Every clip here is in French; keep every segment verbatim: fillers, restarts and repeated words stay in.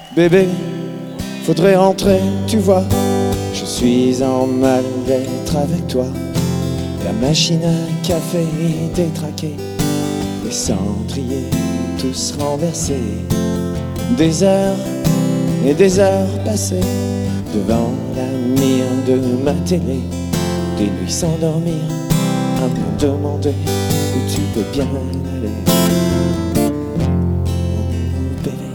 Bébé, faudrait rentrer, tu vois. Je suis en mal-être avec toi. La machine à café est détraquée, les cendriers tous renversés. Des heures et des heures passées devant la mire de ma télé. Des nuits sans dormir, à me demander où tu peux bien aller. Oh bébé,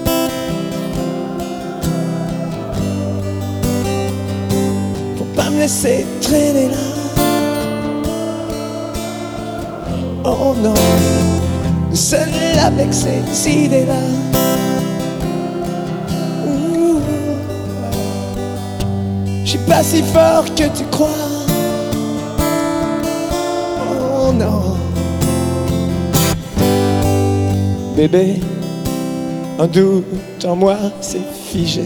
faut pas me laisser traîner là. Oh non, seul avec ces idées-là. Je suis pas si fort que tu crois. Oh non. Bébé, un doute en moi s'est figé.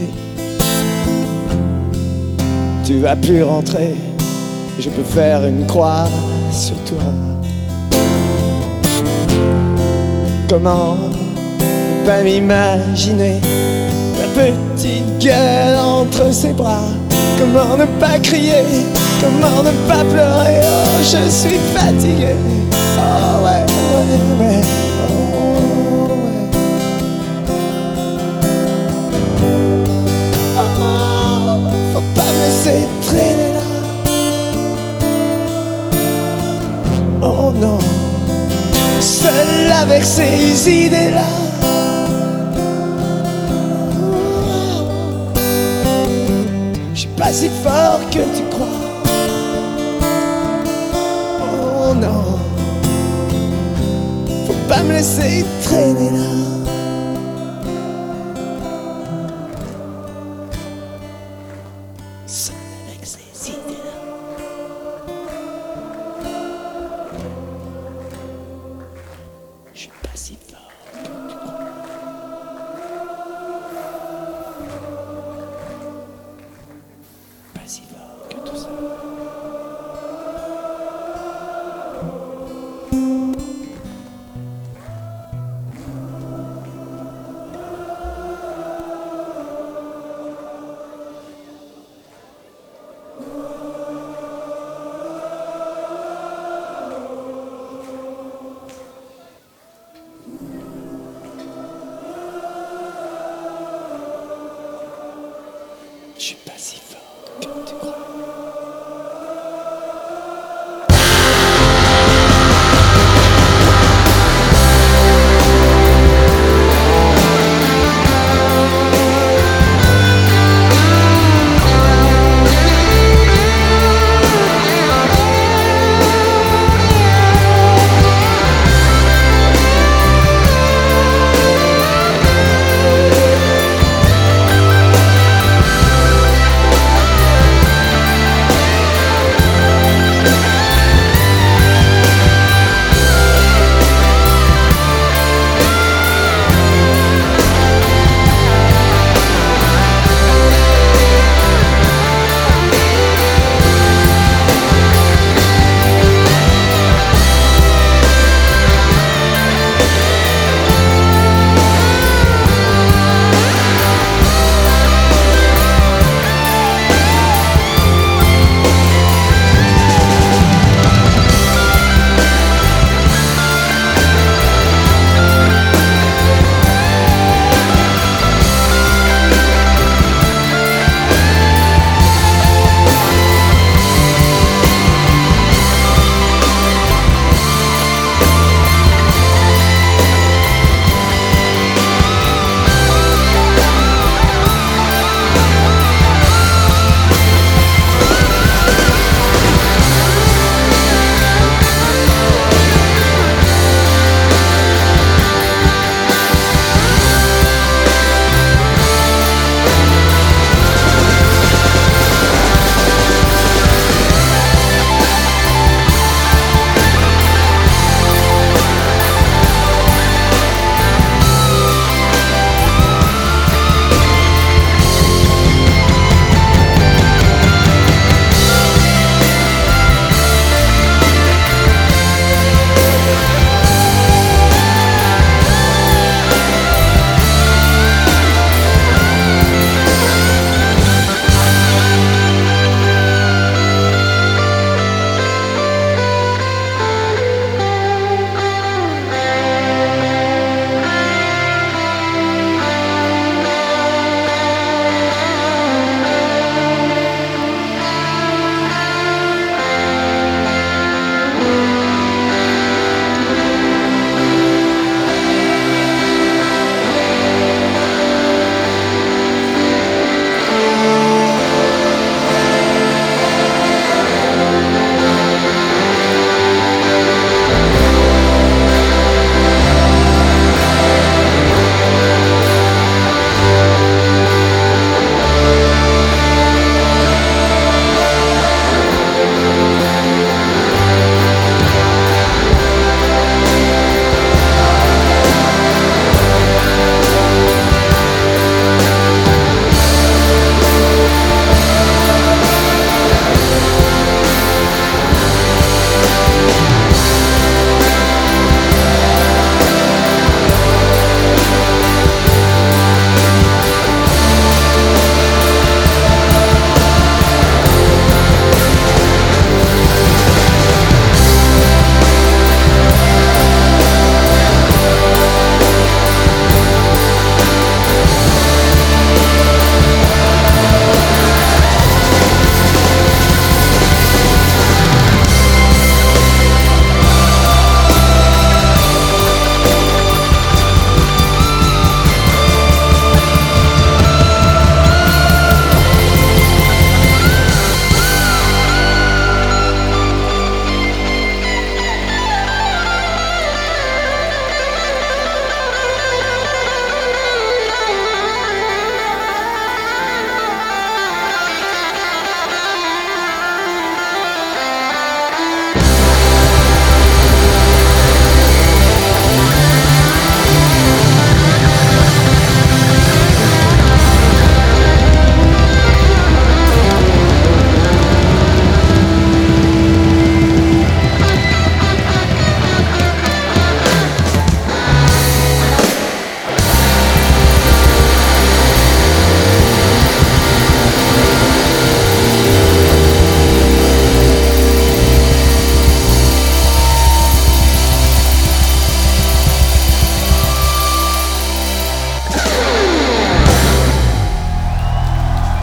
Tu vas plus rentrer, je peux faire une croix sur toi. Comment ne pas m'imaginer ta petite gueule entre ses bras? Comment ne pas crier? Comment ne pas pleurer? Oh, je suis fatigué. Oh ouais, ouais, ouais. Oh ouais. Oh, faut pas me laisser traîner là. Oh non, seul avec ces idées-là. Pas si fort que tu crois. Oh non, faut pas me laisser traîner là. Seul avec ces idées-là. Je suis pas si fort que tu crois. Pas si fort que tout ça. Je suis pas si fort comme tu crois.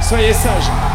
Soyez sages.